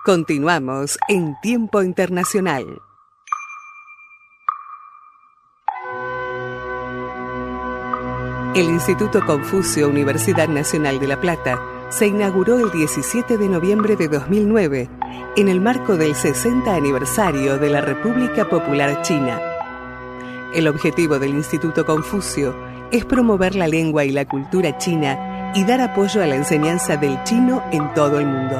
Continuamos en Tiempo Internacional. El Instituto Confucio Universidad Nacional de La Plata se inauguró el 17 de noviembre de 2009 en el marco del 60 aniversario de la República Popular China. El objetivo del Instituto Confucio es promover la lengua y la cultura china y dar apoyo a la enseñanza del chino en todo el mundo.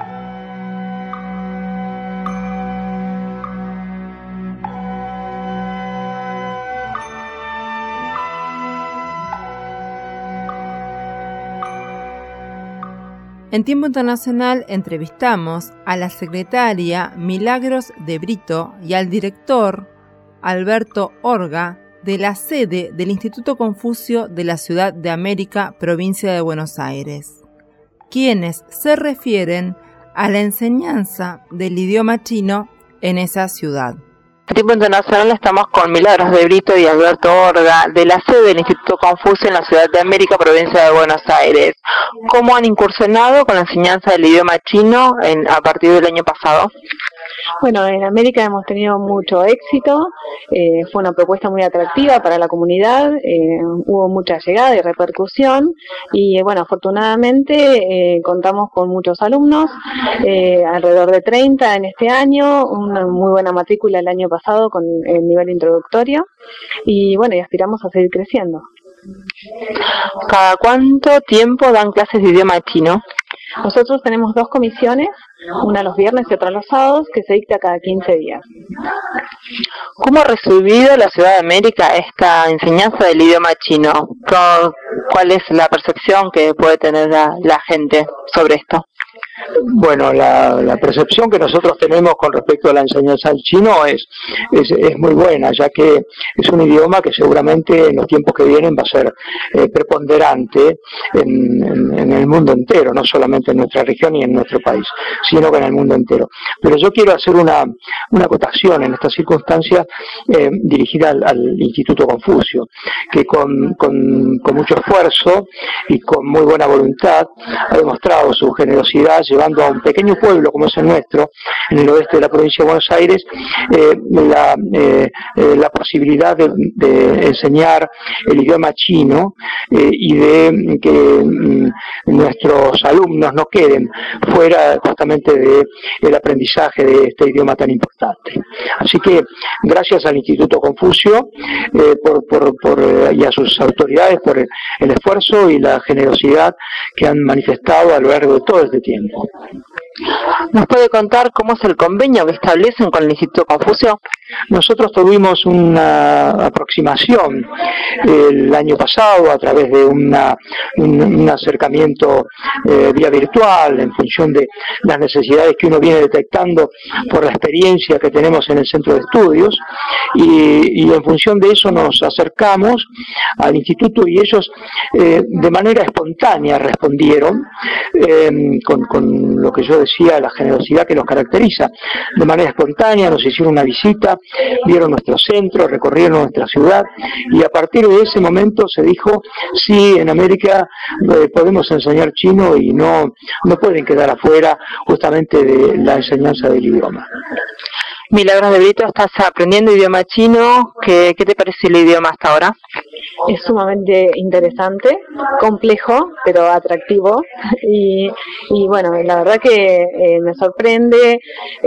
En Tiempo Internacional entrevistamos a la secretaria Milagros de Brito y al director Alberto Orga de la sede del Instituto Confucio de la Ciudad de América, provincia de Buenos Aires, quienes se refieren a la enseñanza del idioma chino en esa ciudad. En Tiempo Internacional estamos con Milagros de Brito y Alberto Orga, de la sede del Instituto Confucio en la Ciudad de América, provincia de Buenos Aires. ¿Cómo han incursionado con la enseñanza del idioma chino a partir del año pasado? Bueno, en América hemos tenido mucho éxito, fue una propuesta muy atractiva para la comunidad, hubo mucha llegada y repercusión y bueno, afortunadamente contamos con muchos alumnos, alrededor de 30 en este año, una muy buena matrícula el año pasado con el nivel introductorio y bueno, y aspiramos a seguir creciendo. ¿Cada cuánto tiempo dan clases de idioma chino? Nosotros tenemos 2 comisiones, una los viernes y otra los sábados, que se dicta cada 15 días. ¿Cómo ha recibido la Ciudad de América esta enseñanza del idioma chino? ¿Cuál es la percepción que puede tener la gente sobre esto? Bueno, la percepción que nosotros tenemos con respecto a la enseñanza del chino es muy buena, ya que es un idioma que seguramente en los tiempos que vienen va a ser preponderante en el mundo entero, no solamente en nuestra región y en nuestro país, sino que en el mundo entero. Pero yo quiero hacer una acotación en esta circunstancia dirigida al Instituto Confucio, que con mucho esfuerzo y con muy buena voluntad ha demostrado su generosidad llevando a un pequeño pueblo como es el nuestro, en el oeste de la provincia de Buenos Aires, la posibilidad de enseñar el idioma chino y de que nuestros alumnos no queden fuera justamente del aprendizaje de este idioma tan importante. Así que gracias al Instituto Confucio y a sus autoridades por el esfuerzo y la generosidad que han manifestado a lo largo de todo este tiempo. ¿Nos puede contar cómo es el convenio que establecen con el Instituto Confucio? Nosotros tuvimos una aproximación el año pasado a través de un acercamiento vía virtual en función de las necesidades que uno viene detectando por la experiencia que tenemos en el centro de estudios y en función de eso nos acercamos al instituto y ellos de manera espontánea respondieron con lo que yo decía, la generosidad que los caracteriza. De manera espontánea nos hicieron una visita, vieron nuestro centro, recorrieron nuestra ciudad y a partir de ese momento se dijo, sí, en América podemos enseñar chino y no pueden quedar afuera justamente de la enseñanza del idioma. Milagros de Brito, estás aprendiendo idioma chino, ¿qué te parece el idioma hasta ahora? Es sumamente interesante, complejo, pero atractivo y bueno, la verdad que me sorprende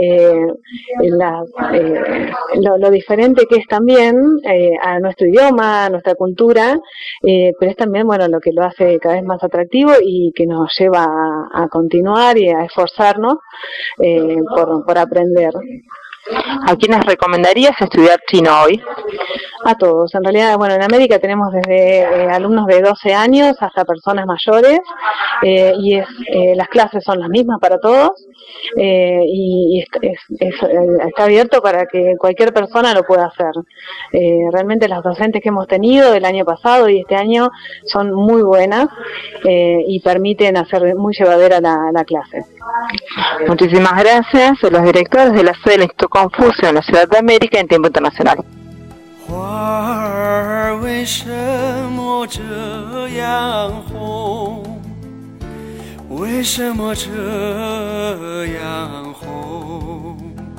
lo diferente que es también a nuestro idioma, a nuestra cultura, pero es también bueno lo que lo hace cada vez más atractivo y que nos lleva a continuar y a esforzarnos por aprender. ¿A quiénes recomendarías estudiar chino hoy? A todos. En realidad, bueno, en América tenemos desde alumnos de 12 años hasta personas mayores y las clases son las mismas para todos y está abierto para que cualquier persona lo pueda hacer. Realmente las docentes que hemos tenido del año pasado y este año son muy buenas y permiten hacer muy llevadera la clase. Muchísimas gracias a los directores de la sede del Instituto Confucio en la Ciudad de América en Tiempo Internacional. 为什么这样红？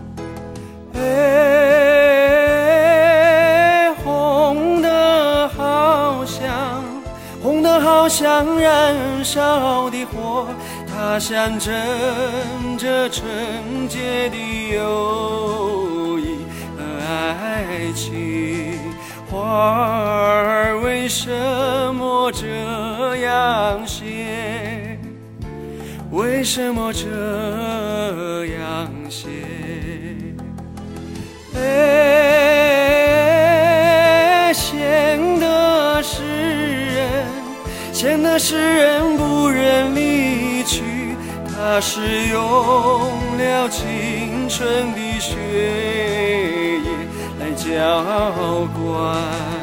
红得好像，红得好像燃烧的火，它象征着纯洁的友谊和爱情。花儿为什么这样谢？为什么这样谢？闲的诗人不忍离去，他是用了青春的血液来浇灌。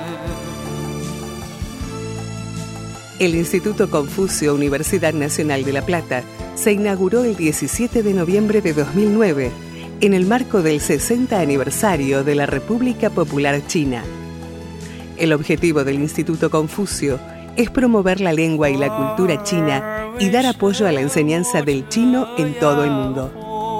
El Instituto Confucio Universidad Nacional de La Plata se inauguró el 17 de noviembre de 2009 en el marco del 60 aniversario de la República Popular China. El objetivo del Instituto Confucio es promover la lengua y la cultura china y dar apoyo a la enseñanza del chino en todo el mundo.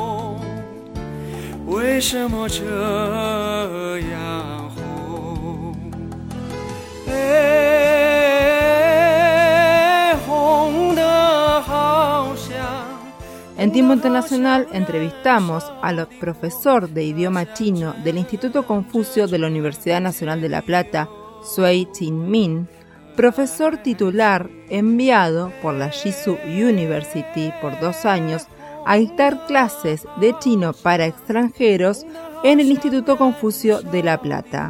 En Tiempo Internacional entrevistamos al profesor de idioma chino del Instituto Confucio de la Universidad Nacional de La Plata, Sui Tin-min, profesor titular enviado por la Jisoo University por 2 años a dictar clases de chino para extranjeros en el Instituto Confucio de La Plata.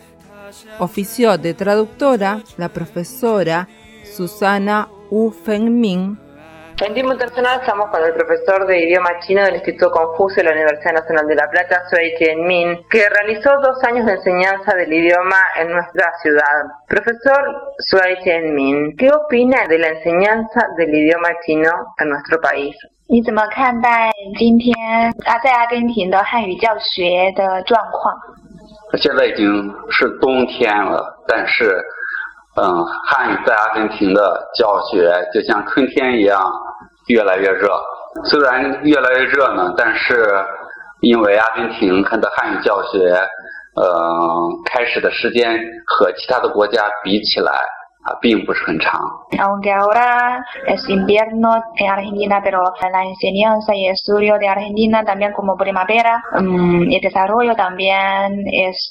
Ofició de traductora la profesora Susana Wu Fengmin. En Tiempo Internacional estamos con el profesor de idioma chino del Instituto Confucio de la Universidad Nacional de La Plata, Sui Tin-min, que realizó 2 años de enseñanza del idioma en nuestra ciudad. Profesor Sui Tin-min, ¿qué opina de la enseñanza del idioma chino en nuestro país? 你怎么看待今天在阿根廷的汉语教学的状况？ 现在已经是冬天了，但是汉语在阿根廷的教学就像春天一样越来越热。虽然越来越热呢，但是因为阿根廷它的汉语教学开始的时间和其他的国家比起来并不是很长。 Aunque ahora es invierno en Argentina, pero la enseñanza y estudio de Argentina también como primavera, el desarrollo también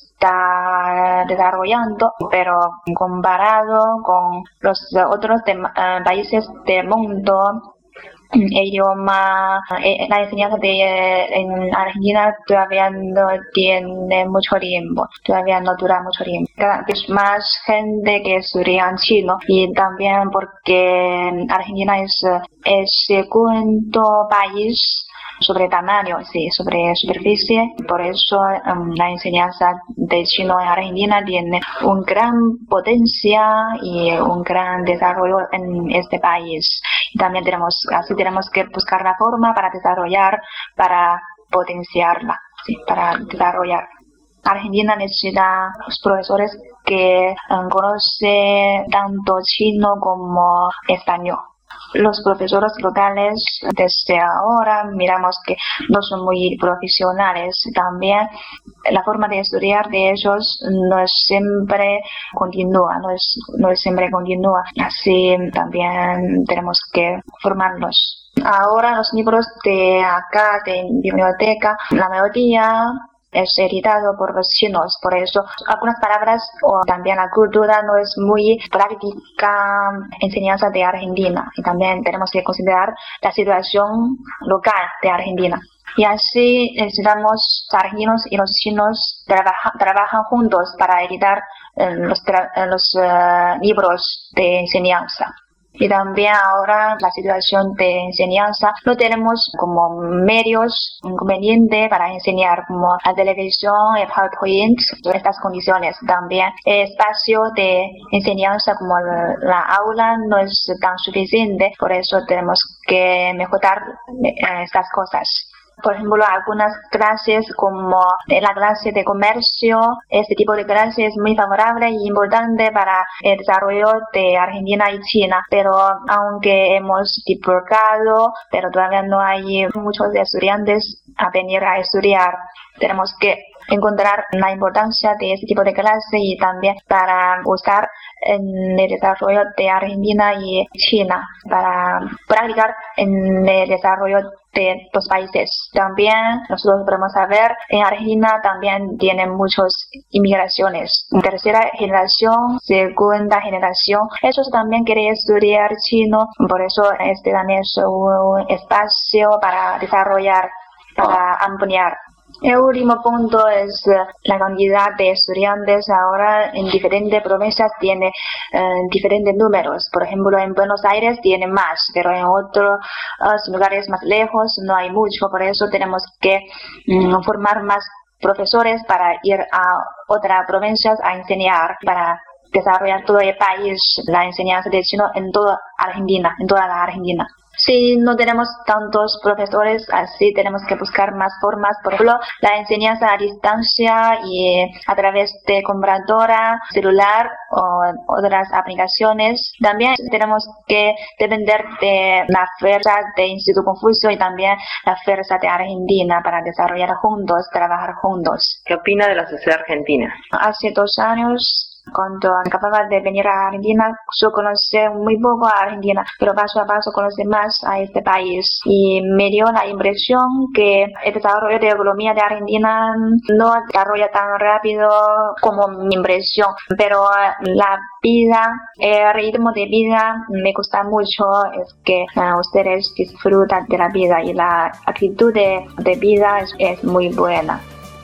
está desarrollando, pero comparado con los otros países del mundo, el idioma, la enseñanza en Argentina todavía no tiene mucho tiempo, todavía no dura mucho tiempo. Cada vez más gente que estudia chino y también porque Argentina es el segundo país sobre tamaño, sí, sobre superficie. Por eso la enseñanza de chino en Argentina tiene una gran potencia y un gran desarrollo en este país. Y también tenemos que buscar la forma para desarrollar, para potenciarla, sí, para desarrollar. Argentina necesita los profesores que conocen tanto chino como español. Los profesores locales desde ahora miramos que no son muy profesionales. También la forma de estudiar de ellos no es siempre continua, no es siempre continua. Así también tenemos que formarlos. Ahora los libros de acá, de biblioteca, la mayoría es editado por los chinos, por eso algunas palabras o también la cultura no es muy práctica enseñanza de Argentina, y también tenemos que considerar la situación local de Argentina. Y así necesitamos los argentinos y los chinos trabajan juntos para editar los libros de enseñanza. Y también ahora la situación de enseñanza no tenemos como medios convenientes para enseñar como la televisión, el PowerPoint, estas condiciones. También el espacio de enseñanza como la aula no es tan suficiente, por eso tenemos que mejorar estas cosas. Por ejemplo, algunas clases como la clase de comercio, este tipo de clase es muy favorable y importante para el desarrollo de Argentina y China. Pero aunque hemos divulgado, pero todavía no hay muchos estudiantes a venir a estudiar. Tenemos que encontrar la importancia de este tipo de clase y también para usar en el desarrollo de Argentina y China, para practicar en el desarrollo de los países. También nosotros podemos saber, en Argentina también tienen muchas inmigraciones. Tercera generación, segunda generación, ellos también quieren estudiar chino, por eso este también es un espacio para desarrollar, para ampliar. El último punto es la cantidad de estudiantes ahora en diferentes provincias tiene diferentes números. Por ejemplo, en Buenos Aires tiene más, pero en otros lugares más lejos no hay mucho. Por eso tenemos que formar más profesores para ir a otras provincias a enseñar, para desarrollar todo el país la enseñanza de chino en toda Argentina, en toda la Argentina. Si no tenemos tantos profesores, así tenemos que buscar más formas. Por ejemplo, la enseñanza a distancia y a través de computadora, celular o otras aplicaciones. También tenemos que depender de la fuerza del Instituto Confucio y también la fuerza de Argentina para desarrollar juntos, trabajar juntos. ¿Qué opina de la sociedad argentina? Hace 2 años, cuando acababa de venir a Argentina, yo conocí muy poco a Argentina, pero paso a paso conocí más a este país y me dio la impresión que el desarrollo de la economía de Argentina no desarrolla tan rápido como mi impresión, pero la vida, el ritmo de vida me gusta mucho, es que ustedes disfrutan de la vida y la actitud de vida es muy buena.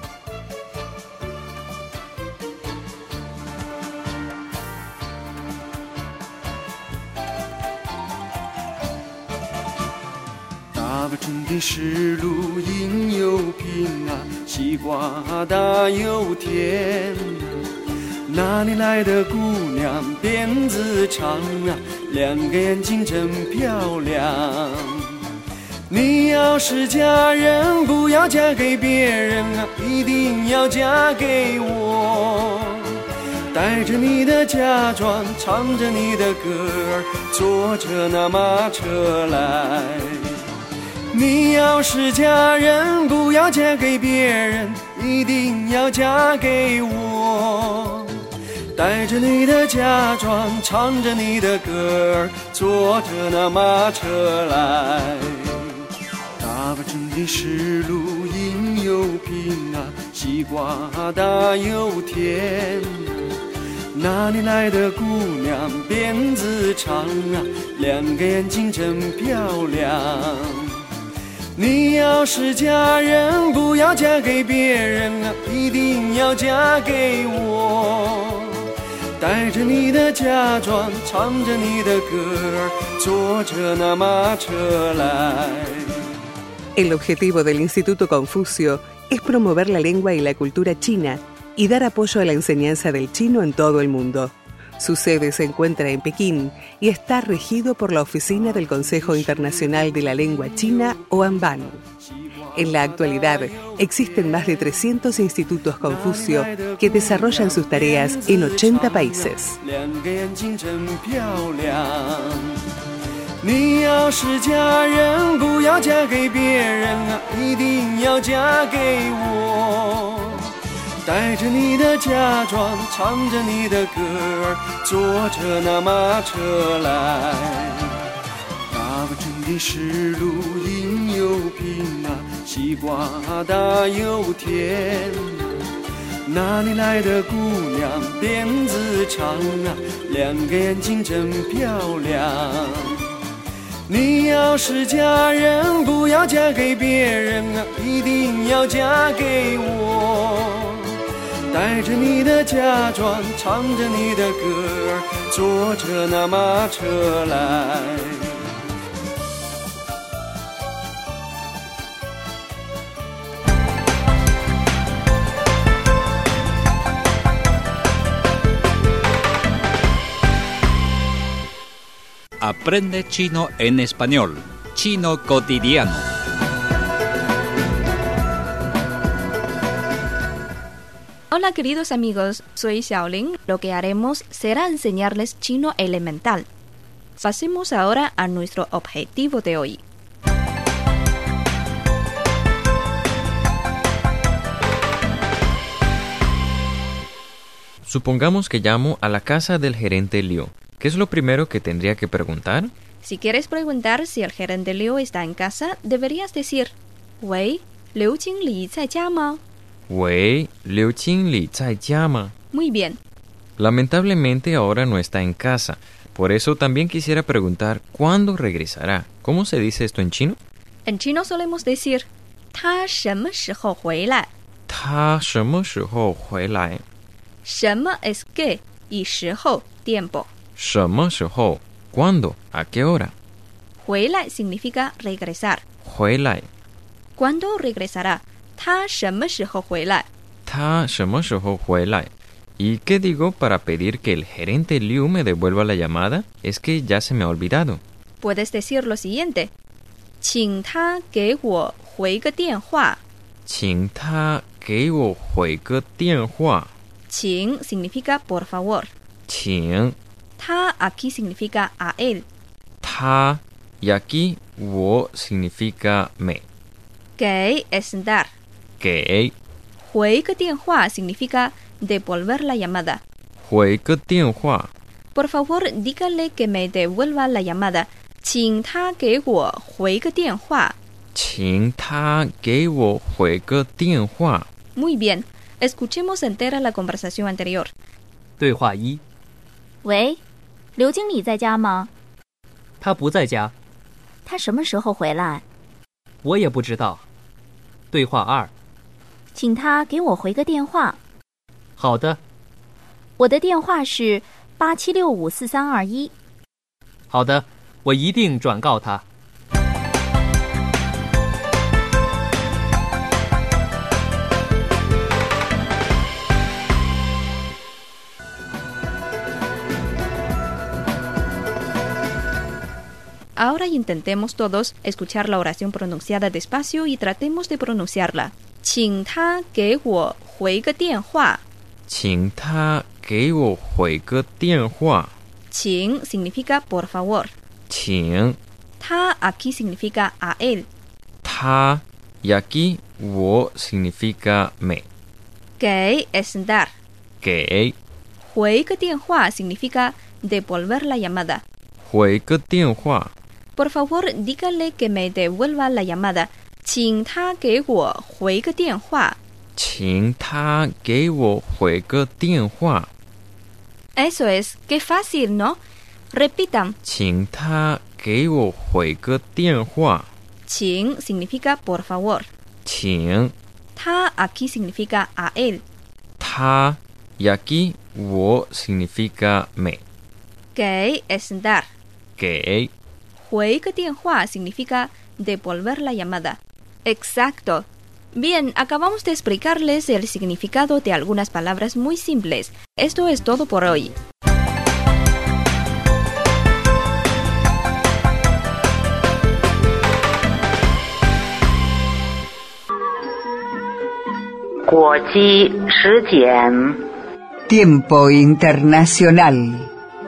春的是路应有平啊，西瓜大又甜。哪里来的姑娘辫子长啊，两个眼睛真漂亮。你要是嫁人，不要嫁给别人啊，一定要嫁给我。带着你的嫁妆，唱着你的歌儿，坐着那马车来。你要是嫁人，不要嫁给别人，一定要嫁给我。带着你的嫁妆，唱着你的歌儿，坐着那马车来。大把春的是路应有平啊，西瓜大又甜。哪里来的姑娘辫子长啊，两个眼睛真漂亮。你要是嫁人，不要嫁给别人啊，一定要嫁给我。带着你的嫁妆，唱着你的歌儿，坐着那马车来。 El objetivo del Instituto Confucio es promover la lengua y la cultura china y dar apoyo a la enseñanza del chino en todo el mundo. Su sede se encuentra en Pekín y está regido por la Oficina del Consejo Internacional de la Lengua China, OANBAN. En la actualidad, existen más de 300 institutos Confucio que desarrollan sus tareas en 80 países. 你要是嫁人，不要嫁给别人啊，一定要嫁给我。带着你的嫁妆，唱着你的歌儿，坐着那马车来。大把春的是路应有平啊，西瓜大又甜。哪里来的姑娘辫子长啊，两个眼睛真漂亮。你要是嫁人，不要嫁给别人啊，一定要嫁给我。带着你的嫁妆，唱着你的歌儿，坐着那马车来。 Aprende chino en español. Chino cotidiano. Hola queridos amigos, soy Xiaoling. Lo que haremos será enseñarles chino elemental. Pasemos ahora a nuestro objetivo de hoy. Supongamos que llamo a la casa del gerente Liu. ¿Qué es lo primero que tendría que preguntar? Si quieres preguntar si el gerente Liu está en casa, deberías decir: Wei, Liu Jingli zai jia ma? Wei, Liu Jingli zai jia ma? Muy bien. Lamentablemente ahora no está en casa. Por eso también quisiera preguntar ¿cuándo regresará? ¿Cómo se dice esto en chino? En chino solemos decir: Ta shen shi hou hui lai. Ta shen shi hou hui lai. Shen es qué y shi hou, tiempo. Shen shi hou, ¿cuándo? ¿A qué hora? Hui lai significa regresar. Hui lai. ¿Cuándo regresará? Ta shen shi hou hui lai. Ta shen shi hou hui lai. ¿Y qué digo para pedir que el gerente Liu me devuelva la llamada? Es que ya se me ha olvidado. Puedes decir lo siguiente: 请他给我回个电话。 请他给我回个电话。 请 significa por favor. 请他 aquí significa a él. 他 y aquí 我 significa me. 给 es dar. 给回个电话 significa devolver la llamada. 回个电话 Por favor, dígale que me devuelva la llamada. 请他给我回个电话。 请他给我回个电话。 Muy bien. Escuchemos entera la conversación anterior. 对话一： 喂，刘经理在家吗？ 他不在家。 他什么时候回来？ 我也不知道。对话二： 请他给我回个电话。 好的。 我的电话是87654321。 好的，我一定转告他。 Ahora intentemos todos escuchar la oración pronunciada despacio y tratemos de pronunciarla. 请他给我回个电话。 请他给我回个电话。 请 significa por favor. 请他 aquí significa a él. 他 y aquí 我 significa me. 给 es dar. 给回个电话 significa devolver la llamada. 回个电话 Por favor, dígale que me devuelva la llamada. 请他给我回个电话。 请他给我回个电话。 Eso es, qué fácil, ¿no? Repitan. 请他给我回个电话。 请 significa por favor. 请他 aquí significa a él. 他 y aquí 我 significa me. 给 es dar. 给回个电话 significa devolver la llamada. Exacto. Bien, acabamos de explicarles el significado de algunas palabras muy simples. Esto es todo por hoy. Tiempo internacional.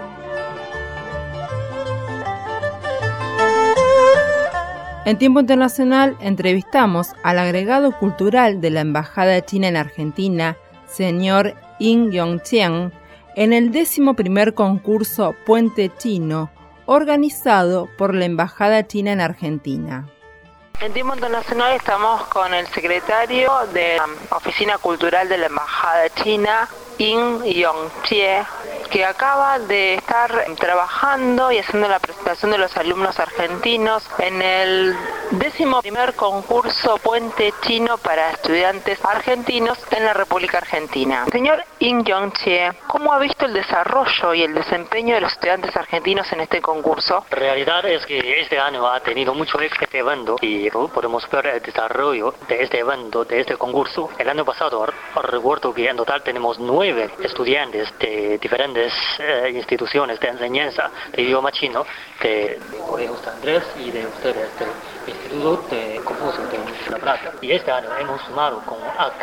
En Tiempo Internacional entrevistamos al agregado cultural de la Embajada China en Argentina, señor In Yongqian, en el 11º concurso Puente Chino, organizado por la Embajada China en Argentina. En Tiempo Internacional estamos con el secretario de la Oficina Cultural de la Embajada China, In Yongqie, que acaba de estar trabajando y haciendo la presentación de los alumnos argentinos en el 11º concurso Puente Chino para estudiantes argentinos en la República Argentina. Señor In Yongqie, ¿cómo ha visto el desarrollo y el desempeño de los estudiantes argentinos en este concurso? La realidad es que este año ha tenido mucho éxito este evento y podemos ver el desarrollo de este evento, de este concurso. El año pasado recuerdo que en total tenemos 9 estudiantes de diferentes instituciones de enseñanza de idioma chino, de Colegio San Andrés y de ustedes del Instituto de Confucio de La Plata. Y este año hemos sumado con ACA,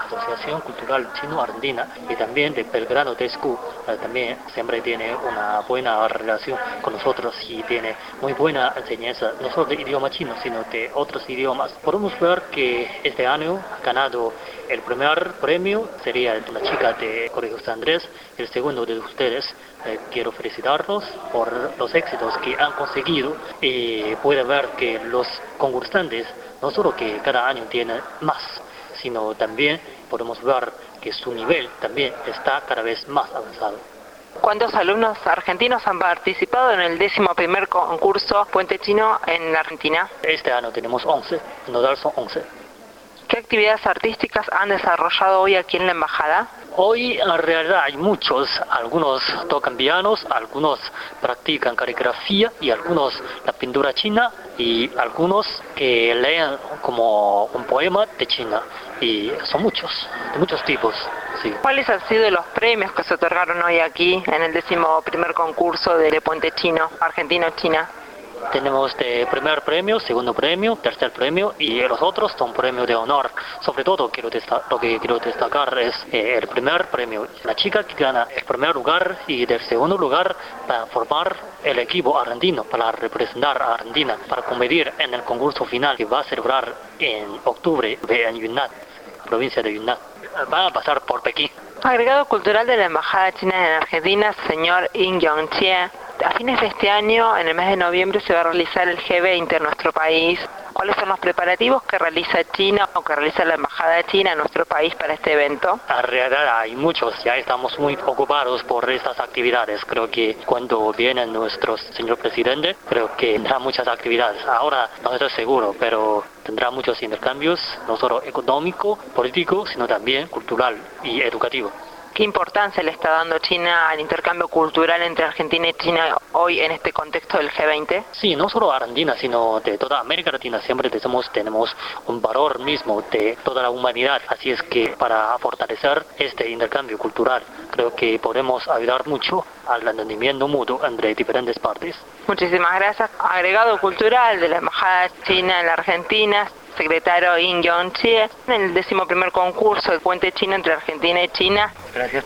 Asociación Cultural Chino-Argentina y también de Belgrano Day School, también siempre tiene una buena relación con nosotros y tiene muy buena enseñanza, no solo de idioma chino, sino de otros idiomas. Podemos ver que este año ha ganado el primer premio, sería una chica de Colegio San Andrés, el segundo de ustedes. Quiero felicitarlos por los éxitos que han conseguido y puede ver que los concursantes no solo que cada año tienen más, sino también podemos ver que su nivel también está cada vez más avanzado. ¿Cuántos alumnos argentinos han participado en el 11º concurso Puente Chino en la Argentina? Este año tenemos 11, en total son 11. ¿Qué actividades artísticas han desarrollado hoy aquí en la embajada? Hoy en realidad hay muchos, algunos tocan pianos, algunos practican caligrafía y algunos la pintura china y algunos que leen como un poema de China y son muchos, de muchos tipos. Sí. ¿Cuáles han sido los premios que se otorgaron hoy aquí en el 11º concurso de Puente Chino, Argentino-China? Tenemos de primer premio, segundo premio, tercer premio y los otros son premios de honor. Sobre todo lo que quiero destacar es el primer premio. La chica que gana el primer lugar y del segundo lugar para formar el equipo argentino, para representar a Argentina, para competir en el concurso final que va a celebrar en octubre en Yunnan, provincia de Yunnan. Van a pasar por Pekín. Agregado cultural de la Embajada China en Argentina, señor In Yong-chie. A fines de este año, en el mes de noviembre, se va a realizar el G20 en nuestro país. ¿Cuáles son los preparativos que realiza China o que realiza la Embajada China en nuestro país para este evento? En realidad hay muchos, ya estamos muy ocupados por estas actividades. Creo que cuando viene nuestro señor presidente, creo que tendrá muchas actividades. Ahora no estoy seguro, pero tendrá muchos intercambios, no solo económico, político, sino también cultural y educativo. ¿Qué importancia le está dando China al intercambio cultural entre Argentina y China hoy en este contexto del G20? Sí, no solo Argentina, sino de toda América Latina. Siempre tenemos un valor mismo de toda la humanidad. Así es que para fortalecer este intercambio cultural, creo que podemos ayudar mucho al entendimiento mutuo entre diferentes partes. Muchísimas gracias. Agregado cultural de la Embajada China en la Argentina, secretario In Yong-chie, en el 11º concurso de Puente Chino entre Argentina y China. Gracias.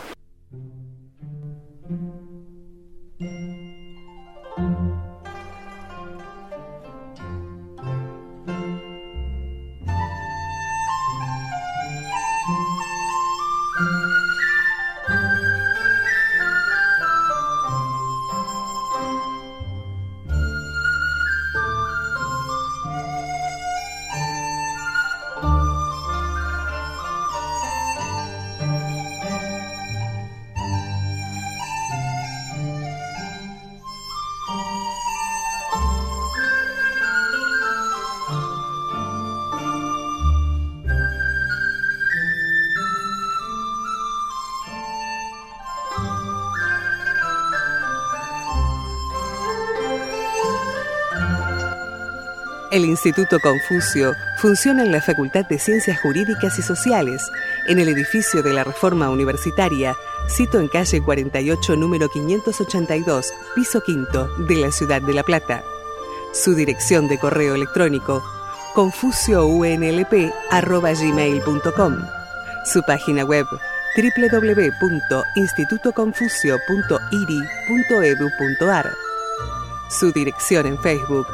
El Instituto Confucio funciona en la Facultad de Ciencias Jurídicas y Sociales, en el edificio de la Reforma Universitaria, sito en calle 48, número 582, piso quinto, de la ciudad de La Plata. Su dirección de correo electrónico, confuciounlp@gmail.com. Su página web, www.institutoconfucio.iri.edu.ar. Su dirección en Facebook,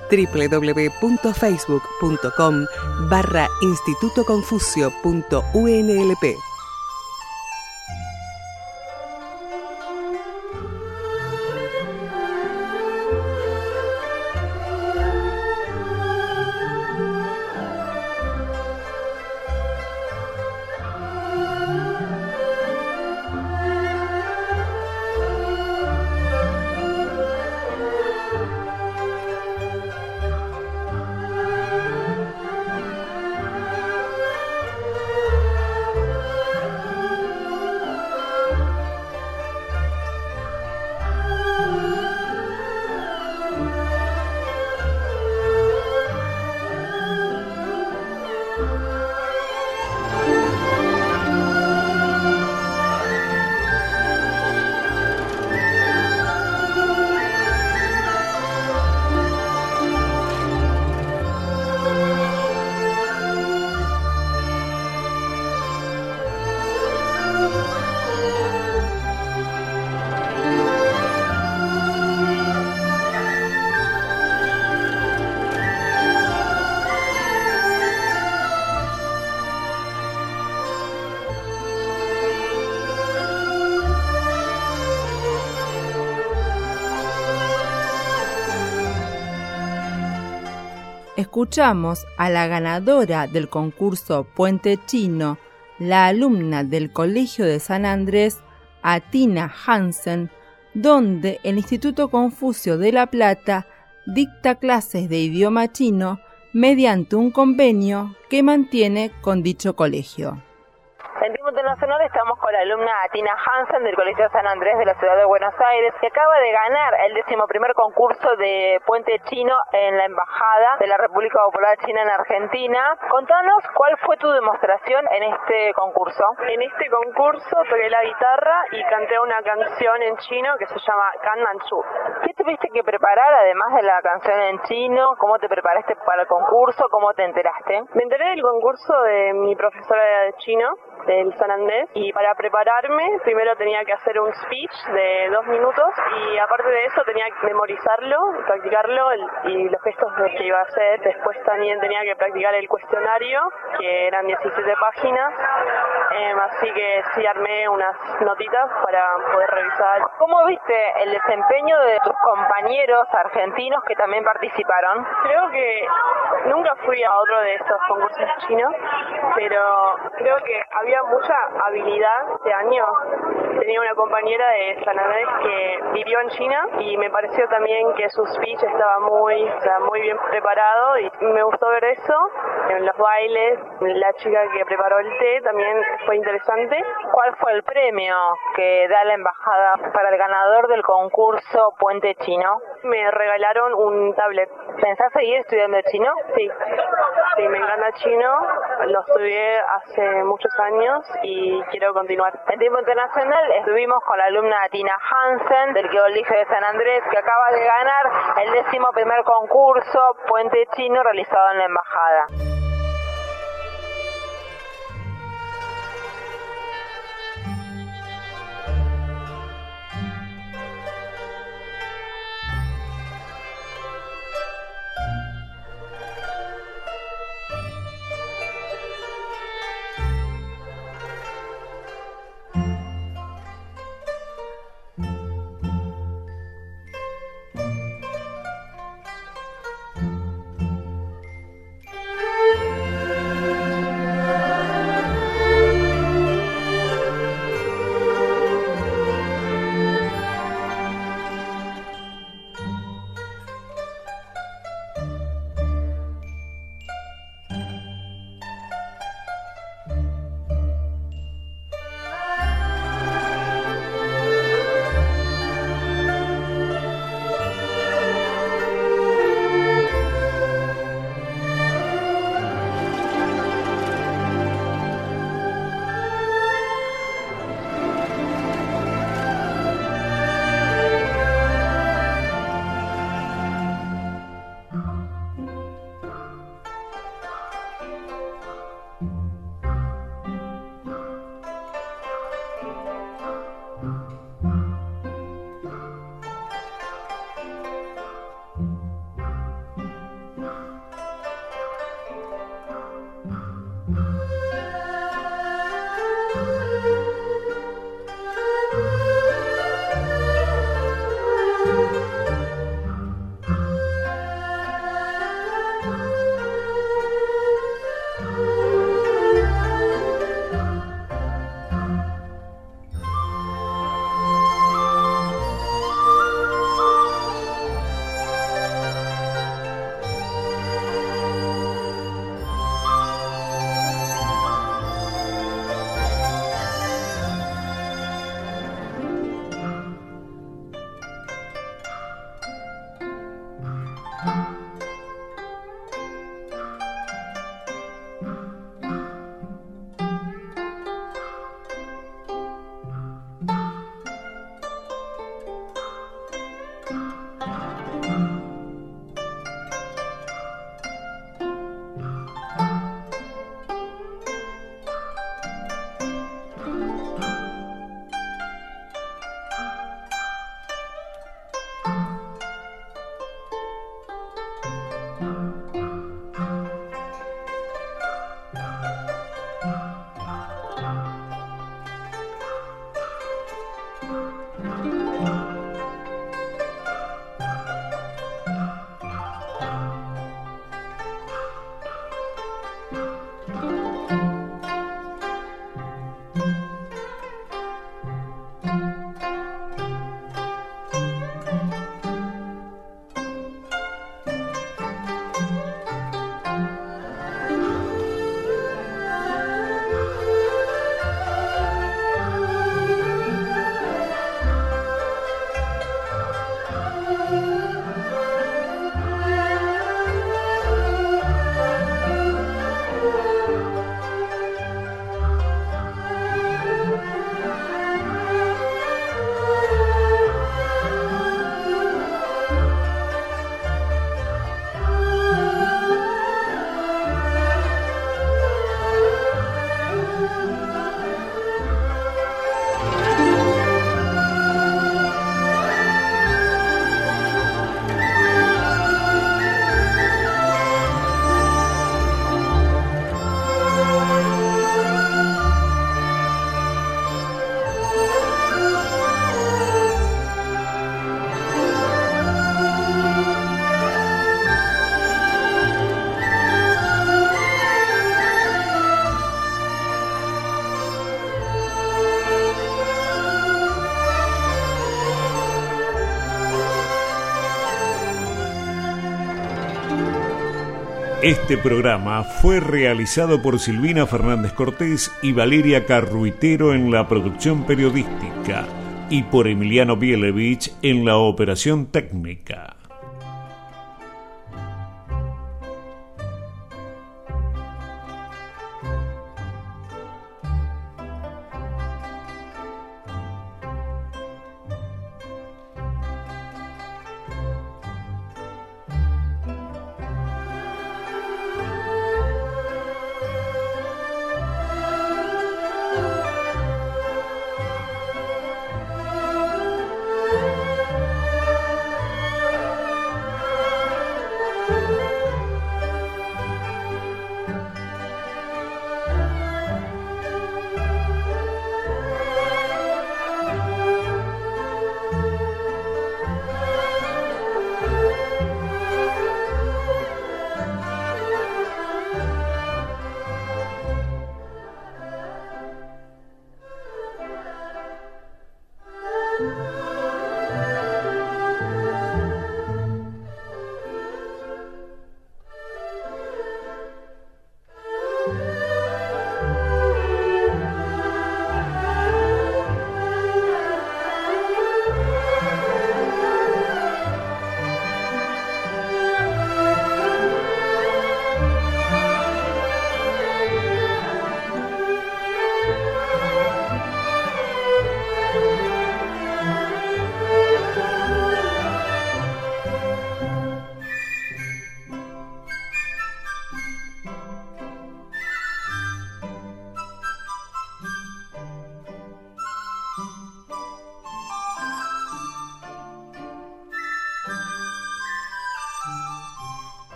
www.facebook.com/institutoconfucio.unlp. escuchamos a la ganadora del concurso Puente Chino, la alumna del Colegio de San Andrés, Atina Hansen, donde el Instituto Confucio de La Plata dicta clases de idioma chino mediante un convenio que mantiene con dicho colegio. En Tiempo Internacional estamos con la alumna Atina Hansen del Colegio de San Andrés de la Ciudad de Buenos Aires, que acaba de ganar el 11º concurso de Puente Chino en la Embajada de la República Popular China en Argentina. Contanos cuál fue tu demostración en este concurso. En este concurso toqué la guitarra y canté una canción en chino que se llama Kan Manchu. ¿Qué tuviste que preparar además de la canción en chino? ¿Cómo te preparaste para el concurso? ¿Cómo te enteraste? Me enteré del concurso de mi profesora de chino del San Andrés, y para prepararme primero tenía que hacer un speech de 2 minutos y aparte de eso tenía que memorizarlo, practicarlo y los gestos que iba a hacer. Después también tenía que practicar el cuestionario, que eran 17 páginas, así que sí armé unas notitas para poder revisar. ¿Cómo viste el desempeño de tus compañeros argentinos que también participaron? Creo que nunca fui a otro de estos concursos chinos, pero creo que había mucha habilidad este año. Tenía una compañera de San Andrés que vivió en China y me pareció también que su speech estaba muy bien preparado y me gustó ver eso. En los bailes, la chica que preparó el té también fue interesante. ¿Cuál fue el premio que da la embajada para el ganador del concurso Puente Chino? Me regalaron un tablet. ¿Pensás seguir estudiando chino? Sí, me encanta chino. Lo estudié hace muchos años y quiero continuar. En Tiempo Internacional estuvimos con la alumna Atina Hansen del Colegio de San Andrés, que acaba de ganar el 11º concurso Puente Chino realizado en la embajada. Este programa fue realizado por Silvina Fernández Cortés y Valeria Carruitero en la producción periodística y por Emiliano Bielevich en la operación técnica.